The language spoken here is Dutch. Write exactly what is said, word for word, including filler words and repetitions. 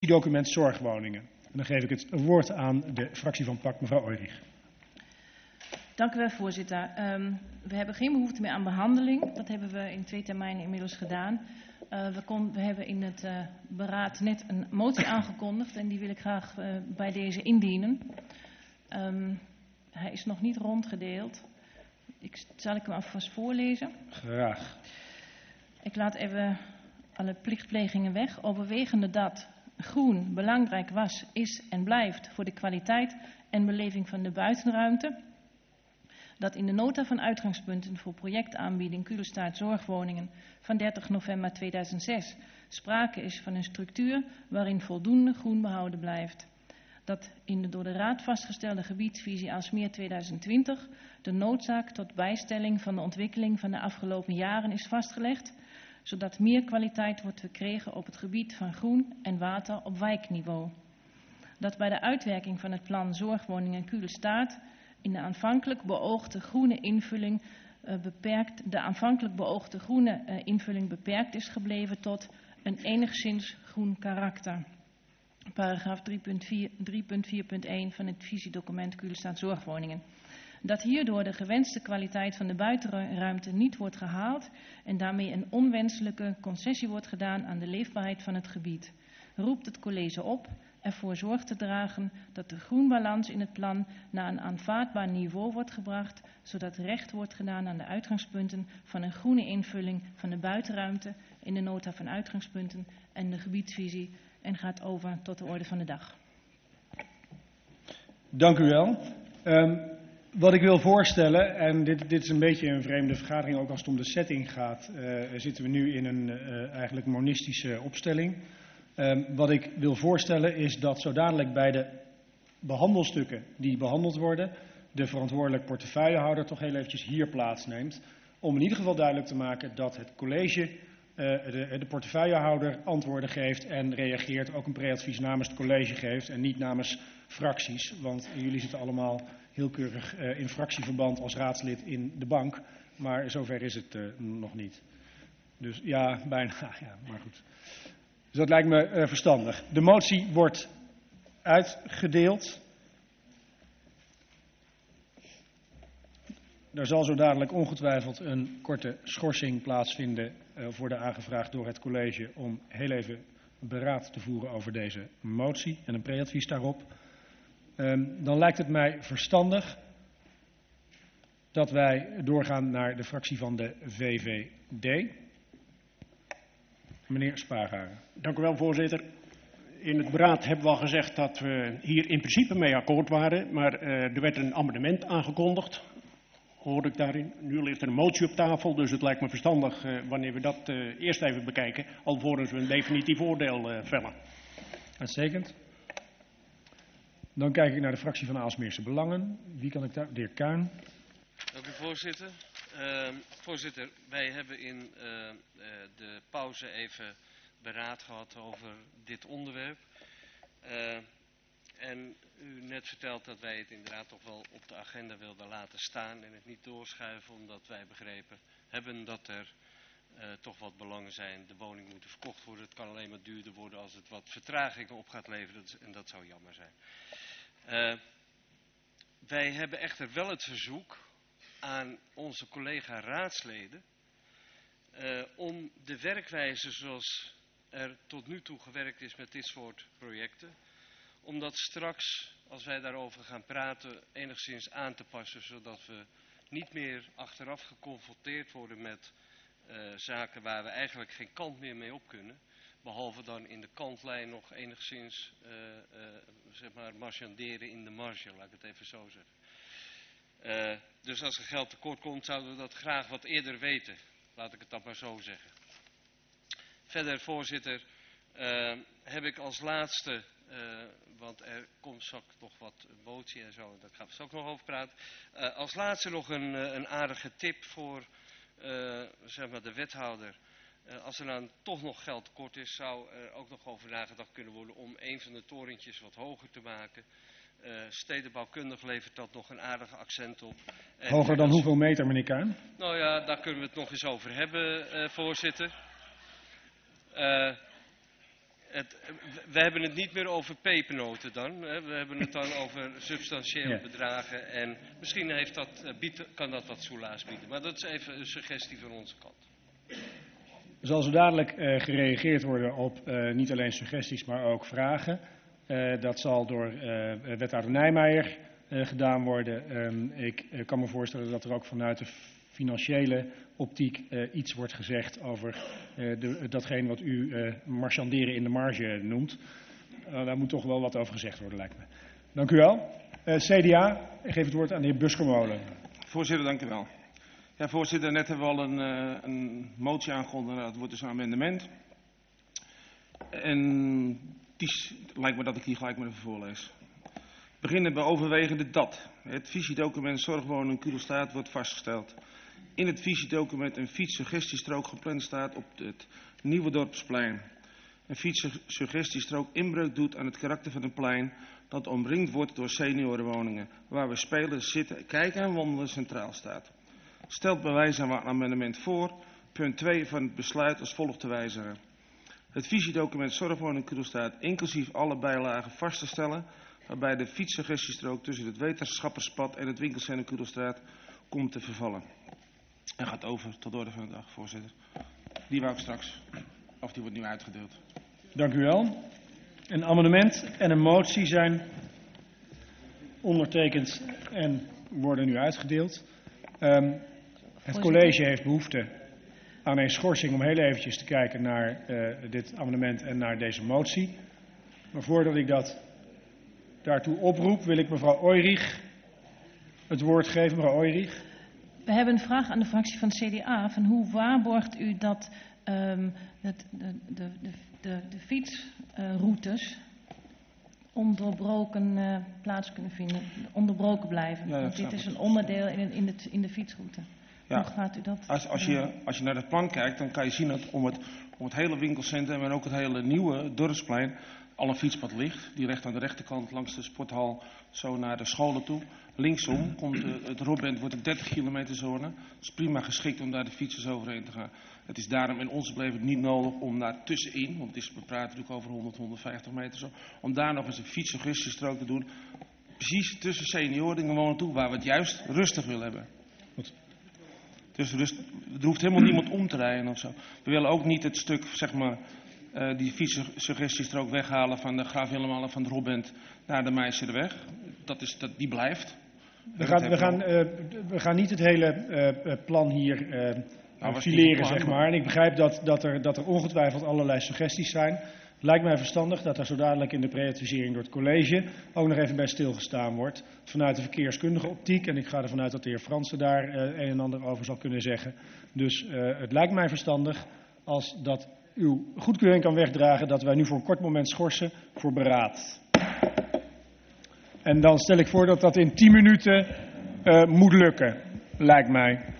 document zorgwoningen. En dan geef ik het woord aan de fractie van P A C, mevrouw Ooijrich. Dank u wel, voorzitter. Um, we hebben geen behoefte meer aan behandeling. Dat hebben we in twee termijnen inmiddels gedaan. Uh, we, kon, we hebben in het uh, beraad net een motie aangekondigd en die wil ik graag uh, bij deze indienen. Um, hij is nog niet rondgedeeld. Ik, zal ik hem alvast voorlezen? Graag. Ik laat even alle plichtplegingen weg. Overwegende dat groen belangrijk was, is en blijft voor de kwaliteit en beleving van de buitenruimte. Dat in de nota van uitgangspunten voor projectaanbieding Culemstaart Zorgwoningen van dertig november tweeduizend zes sprake is van een structuur waarin voldoende groen behouden blijft. Dat in de door de Raad vastgestelde gebiedsvisie Aalsmeer tweeduizend twintig de noodzaak tot bijstelling van de ontwikkeling van de afgelopen jaren is vastgelegd, zodat meer kwaliteit wordt verkregen op het gebied van groen en water op wijkniveau. Dat bij de uitwerking van het plan Zorgwoningen Culemstaart in de aanvankelijk beoogde groene invulling uh, beperkt, de aanvankelijk beoogde groene uh, invulling beperkt is gebleven tot een enigszins groen karakter. Paragraaf drie punt vier punt één van het visiedocument Culemstaart Zorgwoningen. Dat hierdoor de gewenste kwaliteit van de buitenruimte niet wordt gehaald en daarmee een onwenselijke concessie wordt gedaan aan de leefbaarheid van het gebied, roept het college op ervoor zorg te dragen dat de groenbalans in het plan naar een aanvaardbaar niveau wordt gebracht, zodat recht wordt gedaan aan de uitgangspunten van een groene invulling van de buitenruimte in de nota van uitgangspunten en de gebiedsvisie en gaat over tot de orde van de dag. Dank u wel. Um, wat ik wil voorstellen, en dit, dit is een beetje een vreemde vergadering, ook als het om de setting gaat, uh, zitten we nu in een uh, eigenlijk monistische opstelling. Um, wat ik wil voorstellen is dat zo dadelijk bij de behandelstukken die behandeld worden, de verantwoordelijk portefeuillehouder toch heel eventjes hier plaatsneemt. Om in ieder geval duidelijk te maken dat het college, uh, de, de portefeuillehouder antwoorden geeft en reageert, ook een preadvies namens het college geeft en niet namens fracties. Want jullie zitten allemaal heel keurig uh, in fractieverband als raadslid in de bank, maar zover is het uh, nog niet. Dus ja, bijna, ja, maar goed. Dus dat lijkt me uh, verstandig. De motie wordt uitgedeeld. Er zal zo dadelijk ongetwijfeld een korte schorsing plaatsvinden uh, voor de aangevraagd door het college om heel even beraad te voeren over deze motie en een preadvies daarop. Um, dan lijkt het mij verstandig dat wij doorgaan naar de fractie van de V V D. Meneer Spaargaren. Dank u wel, voorzitter. In het beraad hebben we al gezegd dat we hier in principe mee akkoord waren, maar uh, er werd een amendement aangekondigd, hoorde ik daarin. Nu ligt er een motie op tafel, dus het lijkt me verstandig uh, wanneer we dat uh, eerst even bekijken, alvorens we een definitief oordeel uh, vellen. Uitstekend. Dan kijk ik naar de fractie van Aalsmeerse Belangen. Wie kan ik daar? De heer Kuhn. Dank u, voorzitter. Uh, voorzitter, wij hebben in uh, uh, de pauze even beraad gehad over dit onderwerp. Uh, en u net verteld dat wij het inderdaad toch wel op de agenda wilden laten staan en het niet doorschuiven, omdat wij begrepen hebben dat er uh, toch wat belangen zijn. De woning moet verkocht worden. Het kan alleen maar duurder worden als het wat vertragingen op gaat leveren en dat zou jammer zijn. Uh, wij hebben echter wel het verzoek aan onze collega raadsleden uh, om de werkwijze zoals er tot nu toe gewerkt is met dit soort projecten, om dat straks, als wij daarover gaan praten, enigszins aan te passen, zodat we niet meer achteraf geconfronteerd worden met uh, zaken waar we eigenlijk geen kant meer mee op kunnen, behalve dan in de kantlijn nog enigszins uh, uh, zeg maar marchanderen in de marge, laat ik het even zo zeggen. Uh, dus als er geld tekort komt, zouden we dat graag wat eerder weten. Laat ik het dan maar zo zeggen. Verder, voorzitter, uh, heb ik als laatste, uh, want er komt straks nog wat motie en zo, daar gaan we straks nog over praten. Uh, als laatste nog een, een aardige tip voor uh, zeg maar de wethouder. Uh, als er dan toch nog geld tekort is, zou er ook nog over nagedacht kunnen worden om een van de torentjes wat hoger te maken. Uh, stedenbouwkundig levert dat nog een aardige accent op. En hoger dan hoeveel meter, meneer Kuhn? Nou ja, daar kunnen we het nog eens over hebben, uh, voorzitter. Uh, het, we hebben het niet meer over pepernoten dan. Hè. We hebben het dan over substantiële Ja. bedragen. En misschien heeft dat, biedt, kan dat wat soelaas bieden. Maar dat is even een suggestie van onze kant. Er zal zo dadelijk uh, gereageerd worden op uh, niet alleen suggesties, maar ook vragen. Uh, dat zal door uh, wethouder Nijmeijer uh, gedaan worden. Um, ik uh, kan me voorstellen dat er ook vanuit de financiële optiek uh, iets wordt gezegd over uh, de, datgene wat u uh, marchanderen in de marge noemt. Uh, daar moet toch wel wat over gezegd worden, lijkt me. Dank u wel. Uh, C D A, ik geef het woord aan de heer Buskermolen. Voorzitter, dank u wel. Ja, voorzitter, net hebben we al een, uh, een motie aangekondigd. Dat wordt dus een amendement. En het lijkt me dat ik die gelijk maar even voorlees. Beginnen bij overwegende dat het visiedocument Zorgwoning Kudelstaat wordt vastgesteld. In het visiedocument een fietssuggestiestrook gepland staat op het Nieuwe Dorpsplein. Een fietssuggestiestrook inbreuk doet aan het karakter van een plein dat omringd wordt door seniorenwoningen, waar we spelen, zitten, kijken en wandelen centraal staat. Stelt bij wijze van amendement voor, punt twee van het besluit als volgt te wijzigen. Het visiedocument Zorgwoning Kudelstaat inclusief alle bijlagen vast te stellen, waarbij de fietssuggestiestrook tussen het Wetenschapperspad en het winkelcentrum Kudelstraat komt te vervallen. En gaat over tot de orde van de dag, voorzitter. Die wou ik straks, of die wordt nu uitgedeeld. Dank u wel. Een amendement en een motie zijn ondertekend en worden nu uitgedeeld. Um, het college heeft behoefte aan een schorsing om heel eventjes te kijken naar uh, dit amendement en naar deze motie. Maar voordat ik dat daartoe oproep, wil ik mevrouw Oijrich het woord geven. Mevrouw Oijrich. We hebben een vraag aan de fractie van het C D A. Van hoe waarborgt u dat um, het, de, de, de, de, de fietsroutes ondoorbroken uh, plaats kunnen vinden, onderbroken blijven? Ja, Want dit snap is ik. een onderdeel in, in, het, in de fietsroute. Ja. Hoe gaat u dat? Als, als, je, als je naar het plan kijkt, dan kan je zien dat om het, om het hele winkelcentrum en ook het hele nieuwe dorpsplein al een fietspad ligt. Die ligt aan de rechterkant langs de sporthal zo naar de scholen toe. Linksom komt uh, het Robbent, wordt een dertig kilometer zone. Het is prima geschikt om daar de fietsers overheen te gaan. Het is daarom in onze beleving niet nodig om daar tussenin, want het is, we praten natuurlijk over honderd, honderdvijftig meter zo, om daar nog eens een fietssuggestiestrook te doen. Precies tussen senioren en wonen toe, waar we het juist rustig willen hebben. Goed. Dus rust, er hoeft helemaal niemand om te rijden of zo. We willen ook niet het stuk, zeg maar, uh, die fietssuggestiestrook weghalen van de Graaf Willem van het Robbent naar de Meijseweg. Dat is, dat, die blijft. We gaan, we, gaan, uh, we gaan niet het hele uh, plan hier uh, nou, fileren, zeg maar. En ik begrijp dat, dat, er, dat er ongetwijfeld allerlei suggesties zijn. Het lijkt mij verstandig dat er zo dadelijk in de pre-advisering door het college ook nog even bij stilgestaan wordt. Vanuit de verkeerskundige optiek. En ik ga ervan uit dat de heer Fransen daar uh, een en ander over zal kunnen zeggen. Dus uh, het lijkt mij verstandig als dat uw goedkeuring kan wegdragen dat wij nu voor een kort moment schorsen voor beraad. En dan stel ik voor dat dat in tien minuten uh, moet lukken, lijkt mij.